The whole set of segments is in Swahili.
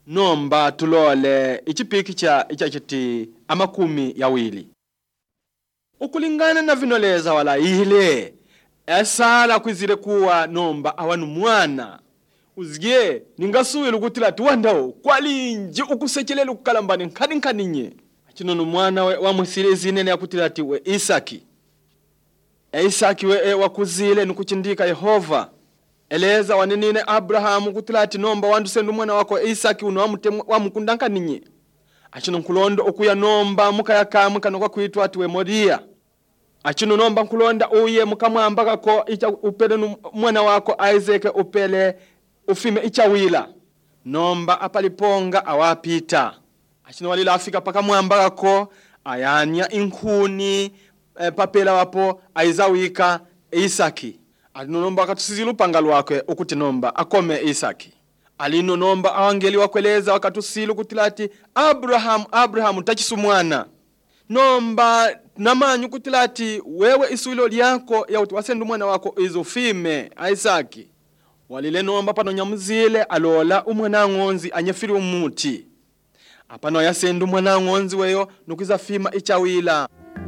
Nomba tulole ichipiki cha ichachiti amakumi yawili. Ukulingana na vinoleza wala ile esala kwizire kuwa nomba awanu mwana uzige ningasuwela ukutila tuwandao kwalinji ukusechelela ukukalambani nkadinye achinono mwana wa musile zinene yakutila ati we Isaki. Isaki we wakuzile nukuchindika Yehova eleza wanenine Abrahamu kutila ati nomba wandu sendu mwana wako Isaki uno wamukundanka ninye achino nkulondo okuya nomba mukayakamu kanokwa kuitwa ati we Moria. Achino nomba nkulonda uye mukamwambaka ko icha upele mwana wako Isaac upele ufime ichawila nomba apaliponga awapita. Achino walila afika paka mwambaka ko ayanya inkuni papela wapo aizawika Isaki. Alino nomba katusizilu pangalu wake ukuti nomba akome Isaki. Alino nomba awangeli wakweleza wakatusilu kutilati Abraham tachisu mwana. Nomba namanyu kutilati wewe isuilo liyako ya utiwasendu mwana wako izufime Isaki. Walile nomba pano nyamuzile alola umwana ngonzi anyefiri umuti. Apano yasendu mwana ngonzi weyo nukiza fima ichawila.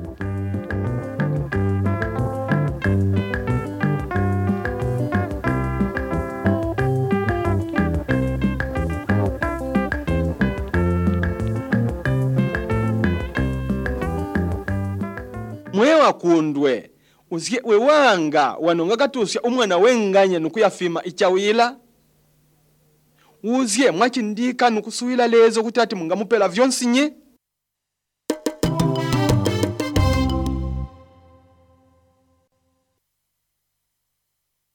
Mwewa kundwe uzike wewanga wanonga katusya umwana wenganya nukuyafima ichawila uzike mwachindika nukusuwila lezo kuti ati mungamupela vyonsinye